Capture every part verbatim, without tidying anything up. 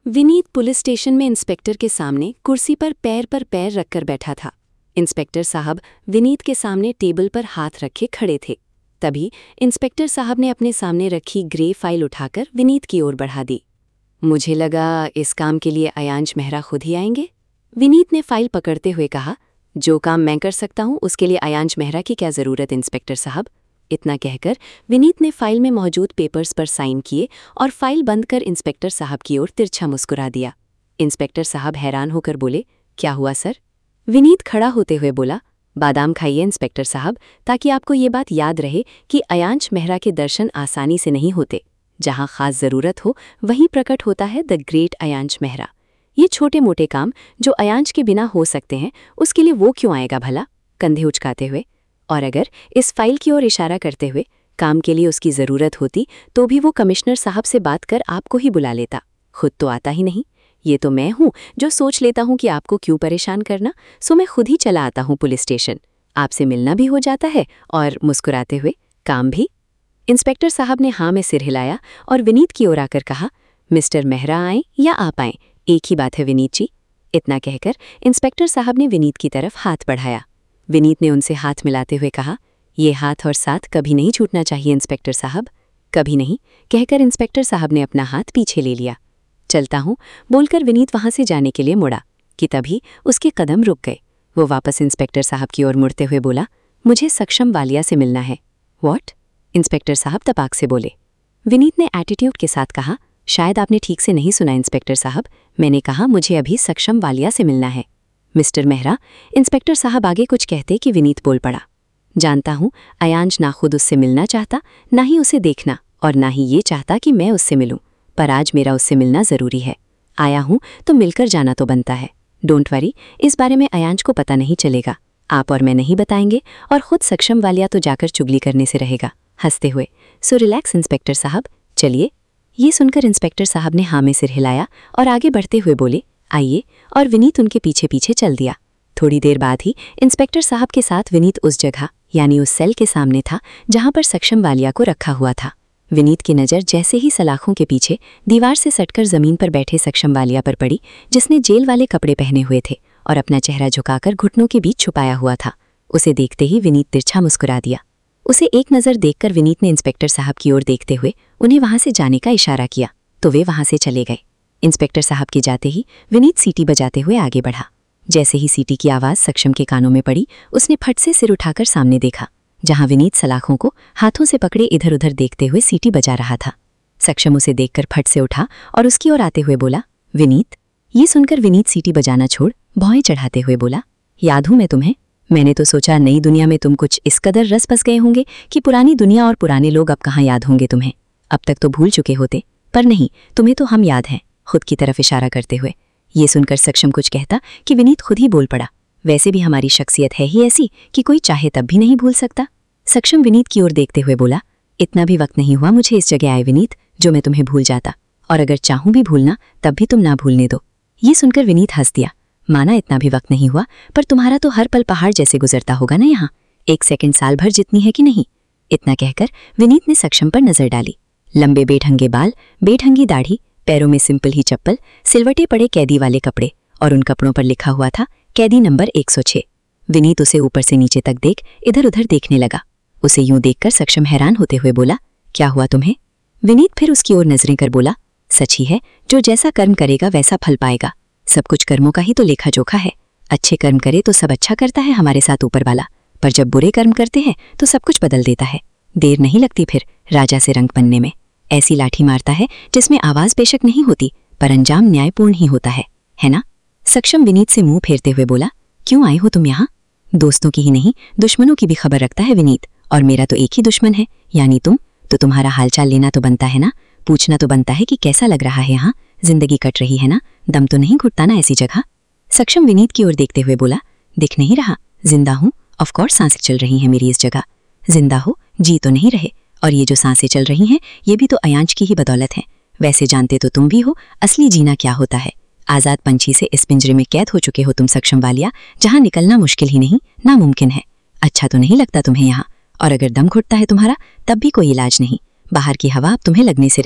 Vineet police station में inspector के सामने कुर्सी पर पैर पर पैर रखकर बैठा था। इंस्पेक्टर साहब विनीत के सामने टेबल पर हाथ रखे खड़े थे। तभी इंस्पेक्टर साहब ने अपने सामने रखी ग्रे फाइल उठाकर विनीत की ओर बढ़ा दी। मुझे लगा इस काम के लिए अयांश मेहरा खुद ही आएंगे। विनीत ने फाइल पकड़ते हुए कहा, जो काम मैं कर सकता हूँ उसके लिए अयांश मेहरा की क्या ज़रूरत इंस्पेक्टर साहब। इतना कहकर विनीत ने फाइल में मौजूद पेपर्स पर साइन किए और फाइल बंद कर इंस्पेक्टर साहब की ओर तिरछा मुस्कुरा दिया। इंस्पेक्टर साहब हैरान होकर बोले, क्या हुआ सर? विनीत खड़ा होते हुए बोला, बादाम खाइए इंस्पेक्टर साहब, ताकि आपको ये बात याद रहे कि अयांश मेहरा के दर्शन आसानी से नहीं होते। जहाँ खास ज़रूरत हो वहीं प्रकट होता है द ग्रेट अयांश मेहरा। ये छोटे मोटे काम जो अयांश के बिना हो सकते हैं, उसके लिए वो क्यों आएगा भला? कंधे उचकाते हुए और अगर इस फाइल की ओर इशारा करते हुए काम के लिए उसकी ज़रूरत होती तो भी वो कमिश्नर साहब से बात कर आपको ही बुला लेता। खुद तो आता ही नहीं। ये तो मैं हूँ जो सोच लेता हूँ कि आपको क्यों परेशान करना, सो मैं खुद ही चला आता हूँ पुलिस स्टेशन। आपसे मिलना भी हो जाता है और मुस्कुराते हुए काम भी। इंस्पेक्टर साहब ने हाँ में सिर हिलाया और विनीत की ओर आकर कहा, मिस्टर मेहरा आएं या आप आएं, एक ही बात है विनीत जी। इतना कहकर इंस्पेक्टर साहब ने विनीत की तरफ हाथ बढ़ाया। विनीत ने उनसे हाथ मिलाते हुए कहा, ये हाथ और साथ कभी नहीं छूटना चाहिए इंस्पेक्टर साहब, कभी नहीं, कहकर इंस्पेक्टर साहब ने अपना हाथ पीछे ले लिया। चलता हूँ बोलकर विनीत वहां से जाने के लिए मुड़ा कि तभी उसके कदम रुक गए। वो वापस इंस्पेक्टर साहब की ओर मुड़ते हुए बोला, मुझे सक्षम वालिया से मिलना है। व्हाट? इंस्पेक्टर साहब तपाक से बोले। विनीत ने एटीट्यूड के साथ कहा, शायद आपने ठीक से नहीं सुना इंस्पेक्टर साहब, मैंने कहा मुझे अभी सक्षम वालिया से मिलना है। मिस्टर मेहरा, इंस्पेक्टर साहब आगे कुछ कहते कि विनीत बोल पड़ा, जानता हूँ अयांश ना खुद उससे मिलना चाहता, ना ही उसे देखना और ना ही ये चाहता कि मैं उससे मिलूं, पर आज मेरा उससे मिलना ज़रूरी है। आया हूँ तो मिलकर जाना तो बनता है। डोंट वरी, इस बारे में अयांश को पता नहीं चलेगा, आप और मैं नहीं बताएंगे और खुद सक्षम वालिया तो जाकर चुगली करने से रहेगा। हंसते हुए, सो रिलैक्स इंस्पेक्टर साहब, चलिए। ये सुनकर इंस्पेक्टर साहब ने हाँ में सिर हिलाया और आगे बढ़ते हुए बोले, आइए, और विनीत उनके पीछे पीछे चल दिया। थोड़ी देर बाद ही इंस्पेक्टर साहब के साथ विनीत उस जगह यानी उस सेल के सामने था जहां पर सक्षम वालिया को रखा हुआ था। विनीत की नज़र जैसे ही सलाखों के पीछे दीवार से सटकर जमीन पर बैठे सक्षम वालिया पर पड़ी, जिसने जेल वाले कपड़े पहने हुए थे और अपना चेहरा झुकाकर घुटनों के बीच छुपाया हुआ था। उसे देखते ही विनीत तिरछा मुस्कुरा दिया। उसे एक नज़र देखकर विनीत ने इंस्पेक्टर साहब की ओर देखते हुए उन्हें वहां से जाने का इशारा किया तो वे वहां से चले गए। इंस्पेक्टर साहब के जाते ही विनीत सीटी बजाते हुए आगे बढ़ा। जैसे ही सीटी की आवाज़ सक्षम के कानों में पड़ी, उसने फट से सिर उठाकर सामने देखा, जहां विनीत सलाखों को हाथों से पकड़े इधर उधर देखते हुए सीटी बजा रहा था। सक्षम उसे देखकर फट से उठा और उसकी ओर आते हुए बोला, विनीत। ये सुनकर विनीत सीटी बजाना छोड़ भौएं चढ़ाते हुए बोला, याद हूं मैं तुम्हें। मैंने तो सोचा नई दुनिया में तुम कुछ इस कदर रस बस गए होंगे कि पुरानी दुनिया और पुराने लोग अब कहाँ याद होंगे तुम्हें। अब तक तो भूल चुके होते, पर नहीं, तुम्हें तो हम याद हैं, खुद की तरफ इशारा करते हुए। ये सुनकर सक्षम कुछ कहता कि विनीत खुद ही बोल पड़ा, वैसे भी हमारी शख्सियत है ही ऐसी कि कोई चाहे तब भी नहीं भूल सकता। सक्षम विनीत की ओर देखते हुए बोला, इतना भी वक्त नहीं हुआ मुझे इस जगह आए विनीत जो मैं तुम्हें भूल जाता, और अगर चाहूं भी भूलना तब भी तुम ना भूलने दो। ये सुनकर विनीत हंस दिया, माना इतना भी वक्त नहीं हुआ, पर तुम्हारा तो हर पल पहाड़ जैसे गुजरता होगा ना यहाँ, एक सेकंड साल भर जितनी है कि नहीं। इतना कहकर विनीत ने सक्षम पर नजर डाली। लंबे बेढंगे बाल, बेढंगी दाढ़ी, पैरों में सिंपल ही चप्पल, सिलवटे पड़े कैदी वाले कपड़े और उन कपड़ों पर लिखा हुआ था कैदी नंबर एक सौ छह। विनीत उसे ऊपर से नीचे तक देख इधर उधर देखने लगा। उसे यूं देखकर सक्षम हैरान होते हुए बोला, क्या हुआ तुम्हें? विनीत फिर उसकी ओर नजरें कर बोला, सच ही है, जो जैसा कर्म करेगा वैसा फल पाएगा। सब कुछ कर्मों का ही तो लेखा जोखा है। अच्छे कर्म करे तो सब अच्छा करता है हमारे साथ ऊपर वाला, पर जब बुरे कर्म करते हैं तो सब कुछ बदल देता है। देर नहीं लगती फिर राजा से रंग बनने में। ऐसी लाठी मारता है जिसमें आवाज बेशक नहीं होती, पर अंजाम न्यायपूर्ण ही होता है, है ना? सक्षम विनीत से मुंह फेरते हुए बोला, क्यों आए हो तुम यहाँ? दोस्तों की ही नहीं दुश्मनों की भी खबर रखता है विनीत, और मेरा तो एक ही दुश्मन है, यानी तुम। तो तुम्हारा हालचाल लेना तो बनता है ना, पूछना तो बनता है कि कैसा लग रहा है यहाँ, जिंदगी कट रही है ना, दम तो नहीं घुटता ना ऐसी जगह। सक्षम विनीत की ओर देखते हुए बोला, दिख नहीं रहा? जिंदा हूँ, ऑफकोर्स सांसें चल रही हैं मेरी इस जगह। जिंदा हो, जी तो नहीं रहे, और ये जो सांसें चल रही हैं ये भी तो अयांश की ही बदौलत है। वैसे जानते तो तुम भी हो असली जीना क्या होता है। आज़ाद पंछी से इस पिंजरे में कैद हो चुके हो तुम सक्षम वालिया, जहाँ निकलना मुश्किल ही नहीं, नामुमकिन है। अच्छा तो नहीं लगता तुम्हें यहाँ, और अगर दम घुटता है तुम्हारा तब भी कोई इलाज नहीं। बाहर की हवा अब तुम्हें लगने से रही,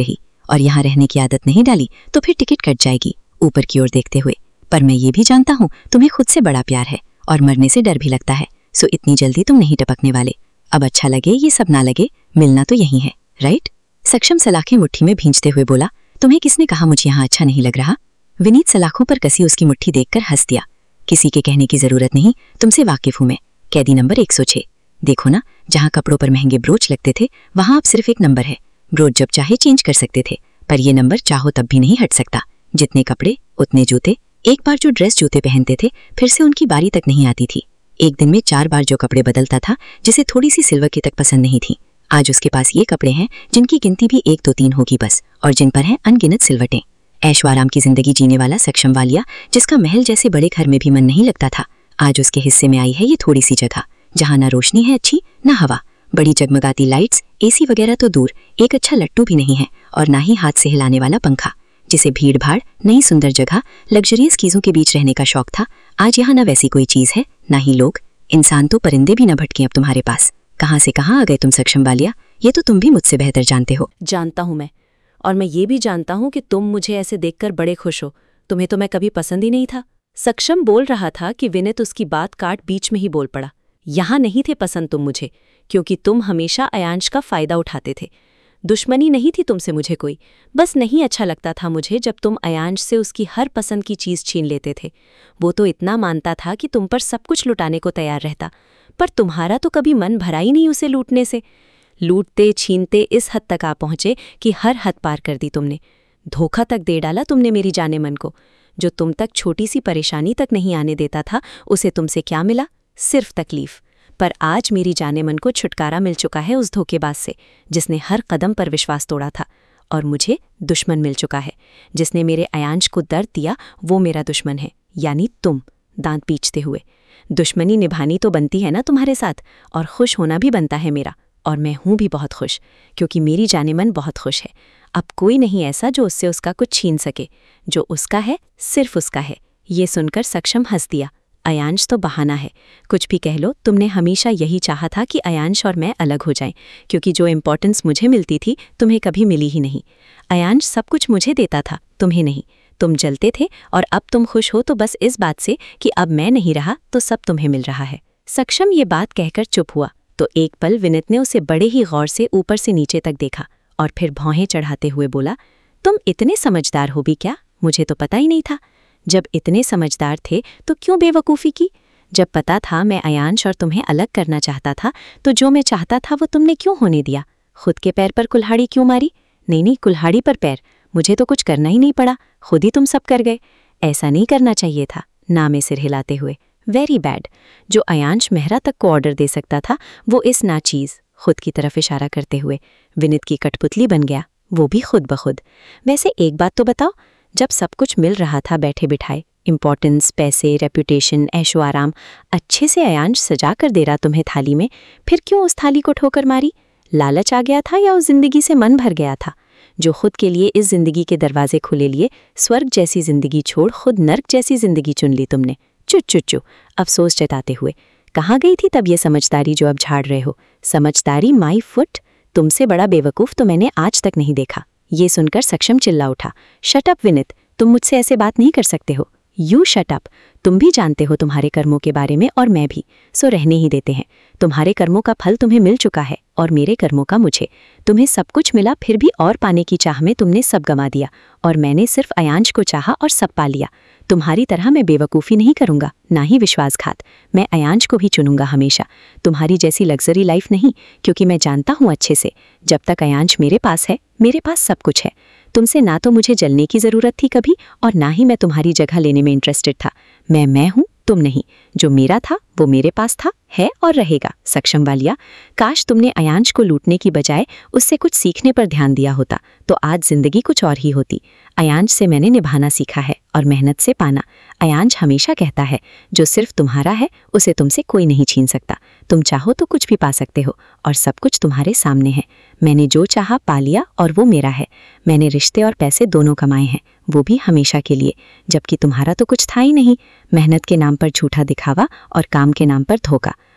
और यहाँ रहने की आदत नहीं डाली तो फिर टिकट कट जाएगी, ऊपर की ओर देखते हुए। पर मैं ये भी जानता हूँ तुम्हें खुद से बड़ा प्यार है और मरने से डर भी लगता है, सो इतनी जल्दी तुम नहीं टपकने वाले। अब अच्छा लगे ये सब ना लगे, मिलना तो यही है, राइट? सक्षम सलाखें मुट्ठी में भींचते हुए बोला, तुम्हें किसने कहा मुझे यहाँ अच्छा नहीं लग रहा? विनीत सलाखों पर कसी उसकी मुट्ठी देखकर हंस दिया। किसी के कहने की जरूरत नहीं, तुमसे वाकिफ हूं मैं। कैदी नंबर एक सौ छह। देखो ना, जहाँ कपड़ों पर महंगे ब्रोच लगते थे वहां अब सिर्फ एक नंबर है। ब्रोच जब चाहे चेंज कर सकते थे, पर ये नंबर चाहो तब भी नहीं हट सकता। जितने कपड़े उतने जूते। एक बार जो ड्रेस जूते पहनते थे फिर से उनकी बारी तक नहीं आती थी। एक दिन में चार बार जो कपड़े बदलता था, जिसे थोड़ी सी सिल्वर की तक पसंद नहीं थी, आज उसके पास ये कपड़े हैं जिनकी गिनती भी एक दो तीन होगी बस, और जिन पर हैं अनगिनत सिलवटें। ऐशो आराम की जिंदगी जीने वाला सक्षम वालिया, जिसका महल जैसे बड़े घर में भी मन नहीं लगता था, आज उसके हिस्से में आई है ये थोड़ी सी जगह जहाँ ना रोशनी है अच्छी, ना हवा। बड़ी जगमगाती लाइट्स, एसी वगैरह तो दूर, एक अच्छा लट्टू भी नहीं है, और ना ही हाथ से हिलाने वाला पंखा। जिसे भीड़ भाड़, नई सुंदर जगह, लग्जरियस चीजों के बीच रहने का शौक था, आज यहाँ ना वैसी कोई चीज है, ना ही लोग। इंसान तो परिंदे भी न भटके अब तुम्हारे पास। कहाँ से कहाँ आ गए तुम सक्षम वालिया, ये तो तुम भी मुझसे बेहतर जानते हो। जानता हूँ मैं, और मैं ये भी जानता हूँ कि तुम मुझे ऐसे देखकर बड़े खुश हो। तुम्हें तो मैं कभी पसंद ही नहीं था। सक्षम बोल रहा था कि विनीत उसकी बात काट बीच में ही बोल पड़ा। यहाँ नहीं थे पसंद तुम मुझे, क्योंकि तुम हमेशा अयांश का फायदा उठाते थे। दुश्मनी नहीं थी तुमसे मुझे कोई, बस नहीं अच्छा लगता था मुझे जब तुम अयांश से उसकी हर पसंद की चीज़ छीन लेते थे। वो तो इतना मानता था कि तुम पर सब कुछ लुटाने को तैयार रहता, पर तुम्हारा तो कभी मन भरा ही नहीं उसे लूटने से। लूटते छीनते इस हद तक आ पहुंचे कि हर हद पार कर दी तुमने। धोखा तक दे डाला तुमने मेरी जाने मन को। जो तुम तक छोटी सी परेशानी तक नहीं आने देता था, उसे तुमसे क्या मिला? सिर्फ तकलीफ। पर आज मेरी जाने मन को छुटकारा मिल चुका है उस धोखेबाज से, जिसने हर कदम पर विश्वास तोड़ा था। और मुझे दुश्मन मिल चुका है, जिसने मेरे अयांश को दर्द दिया, वो मेरा दुश्मन है, यानी तुम। दांत पीचते हुए, दुश्मनी निभानी तो बनती है ना तुम्हारे साथ, और खुश होना भी बनता है मेरा। और मैं हूं भी बहुत खुश, क्योंकि मेरी जाने मन बहुत खुश है। अब कोई नहीं ऐसा जो उससे उसका कुछ छीन सके। जो उसका है सिर्फ उसका है। ये सुनकर सक्षम हंस दिया। अयांश तो बहाना है, कुछ भी कह लो। तुमने हमेशा यही चाहा था कि अयांश और मैं अलग हो जाएं, क्योंकि जो इम्पोर्टेंस मुझे मिलती थी तुम्हें कभी मिली ही नहीं। अयांश सब कुछ मुझे देता था, तुम्हें नहीं। तुम जलते थे, और अब तुम खुश हो तो बस इस बात से कि अब मैं नहीं रहा तो सब तुम्हें मिल रहा है। सक्षम ये बात कहकर चुप हुआ तो एक पल विनीत ने उसे बड़े ही गौर से ऊपर से नीचे तक देखा, और फिर भौहें चढ़ाते हुए बोला, तुम इतने समझदार हो भी क्या? मुझे तो पता ही नहीं था। जब इतने समझदार थे तो क्यों बेवकूफ़ी की? जब पता था मैं अयांश और तुम्हें अलग करना चाहता था, तो जो मैं चाहता था वो तुमने क्यों होने दिया? खुद के पैर पर कुल्हाड़ी क्यों मारी? नहीं नहीं, कुल्हाड़ी पर पैर। मुझे तो कुछ करना ही नहीं पड़ा, खुद ही तुम सब कर गए। ऐसा नहीं करना चाहिए था। ना में सिर हिलाते हुए, वेरी बैड। जो अयांश मेहरा तक को ऑर्डर दे सकता था, वो इस नाचीज़, खुद की तरफ इशारा करते हुए, विनीत की कठपुतली बन गया, वो भी खुद ब खुद। वैसे एक बात तो बताओ, जब सब कुछ मिल रहा था बैठे बिठाए, इम्पोर्टेंस, पैसे, रेपुटेशन, ऐशो आराम, अच्छे से अयांश सजा कर दे रहा तुम्हें थाली में, फिर क्यों उस थाली को ठोकर मारी? लालच आ गया था या उस जिंदगी से मन भर गया था? जो खुद के लिए इस जिंदगी के दरवाजे खुले लिए, स्वर्ग जैसी जिंदगी छोड़ खुद नर्क जैसी जिंदगी चुन ली तुमने। चु चु चु, अफसोस जताते हुए, कहाँ गई थी तब ये समझदारी जो अब झाड़ रहे हो? समझदारी माई फुट, तुमसे बड़ा बेवकूफ़ तो मैंने आज तक नहीं देखा। ये सुनकर सक्षम चिल्ला उठा, शट अप विनीत, तुम मुझसे ऐसे बात नहीं कर सकते हो। You shut up. तुम भी जानते हो तुम्हारे कर्मों के बारे में, और मैं भी, सो रहने ही देते हैं। तुम्हारे कर्मों का फल तुम्हें मिल चुका है, और मेरे कर्मों का मुझे। तुम्हें सब कुछ मिला, फिर भी और पाने की चाह में तुमने सब गंवा दिया, और मैंने सिर्फ अयांश को चाहा और सब पा लिया। तुम्हारी तरह मैं बेवकूफ़ी नहीं करूँगा, ना ही विश्वासघात। मैं अयांश को भी चुनूंगा हमेशा, तुम्हारी जैसी लग्जरी लाइफ नहीं, क्योंकि मैं जानता हूँ अच्छे से, जब तक अयांश मेरे पास है, मेरे पास सब कुछ है। तुमसे ना तो मुझे जलने की ज़रूरत थी कभी, और ना ही मैं तुम्हारी जगह लेने में इंटरेस्टेड था। मैं मैं हूँ, तुम नहीं। जो मेरा था वो मेरे पास था, है और रहेगा। सक्षम वालिया, काश तुमने अयांश को लूटने की बजाय उससे कुछ सीखने पर ध्यान दिया होता, तो आज जिंदगी कुछ और ही होती। अयांश से मैंने निभाना सीखा है, और मेहनत से पाना। अयांश हमेशा कहता है, जो सिर्फ तुम्हारा है उसे तुमसे कोई नहीं छीन सकता। तुम चाहो तो कुछ भी पा सकते हो, और सब कुछ तुम्हारे सामने है। मैंने जो चाहा पा लिया, और वो मेरा है। मैंने रिश्ते और पैसे दोनों कमाए हैं, वो भी हमेशा के लिए, जबकि तुम्हारा तो कुछ था ही नहीं। मेहनत के नाम पर झूठा दिखावा और काम के नाम पर धोखा।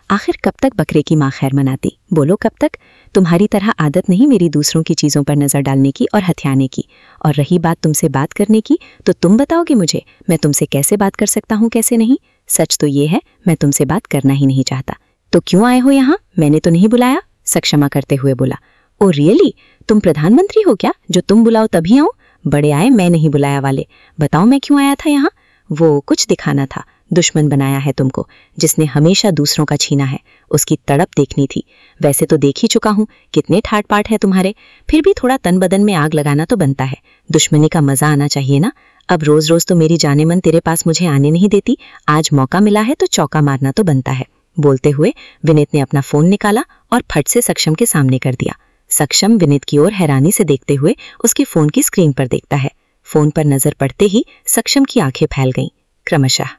आखिर कब तक बकरे की माँ खैर मनाती? बोलो कब तक? तुम्हारी तरह आदत नहीं मेरी दूसरों की चीज़ों पर नज़र डालने की और हथियाने की। और रही बात तुमसे बात करने की, तो तुम बताओगे मुझे मैं तुमसे कैसे बात कर सकता हूँ, कैसे नहीं? सच तो ये है मैं तुमसे बात करना ही नहीं चाहता। तो क्यों आए हो यहाँ? मैंने तो नहीं बुलाया, सक्षमा करते हुए बोला। Oh really? तुम प्रधानमंत्री हो क्या, जो तुम बुलाओ तभी आऊँ? बड़े आए मैं नहीं बुलाया वाले। बताओ मैं क्यों आया था यहाँ? वो कुछ दिखाना था। दुश्मन बनाया है तुमको, जिसने हमेशा दूसरों का छीना है, उसकी तड़प देखनी थी। वैसे तो देख ही चुका हूँ कितने ठाट पाट है तुम्हारे, फिर भी थोड़ा तन बदन में आग लगाना तो बनता है। दुश्मनी का मजा आना चाहिए ना। अब रोज रोज तो मेरी जाने मन तेरे पास मुझे आने नहीं देती, आज मौका मिला है तो चौका मारना तो बनता है। बोलते हुए विनीत ने अपना फोन निकाला और फट से सक्षम के सामने कर दिया। सक्षम विनीत की ओर हैरानी से देखते हुए उसके फोन की स्क्रीन पर देखता है। फोन पर नजर पड़ते ही सक्षम की आंखें फैल गईं। क्रमशः